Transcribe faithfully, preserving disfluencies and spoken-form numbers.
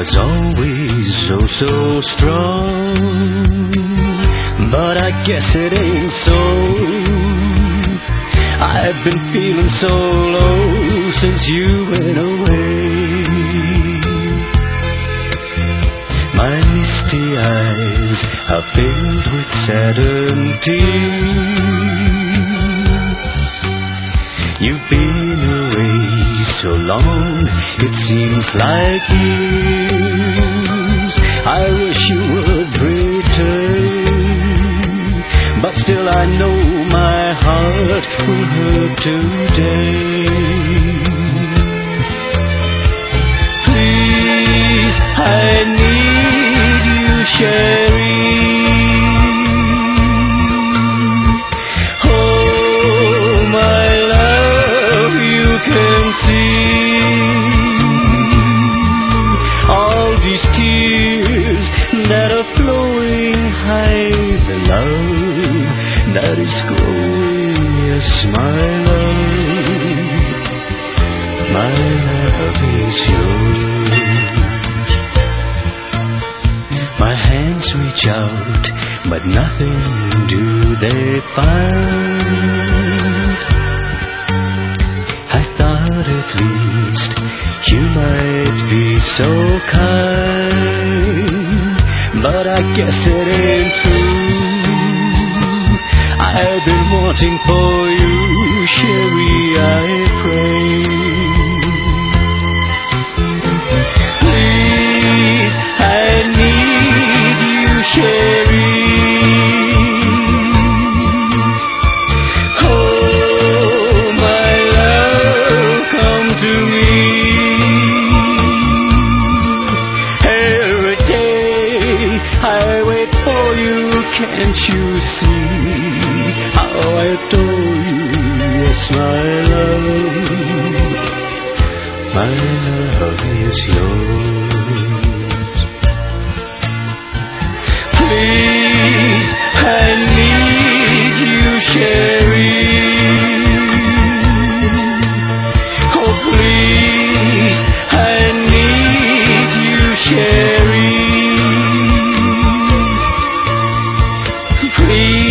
was always oh so strong, but I guess it ain't so. I've been feeling so low since you went away. My misty eyes are filled with saddened tears. You've been away so long, it seems like years. I wish you would return, but still I know my heart will hurt today. Please, I need you, Sherry. Oh, my love, you can see all these tears that are flowing, hide the love that is growing. Yes, my love, my love is yours. My hands reach out, but nothing do they find. I thought at least you might be so kind, but I guess it ain't true. I've been wanting for you, Sherry, I pray. Please, I need you, Sherry. Oh, my love, come to me. Every day I wait for you, can't you see how I adore you? Yes, my love, my love is yours. Please, I need you, Sherry. Oh, please, I need you, Sherry. Please.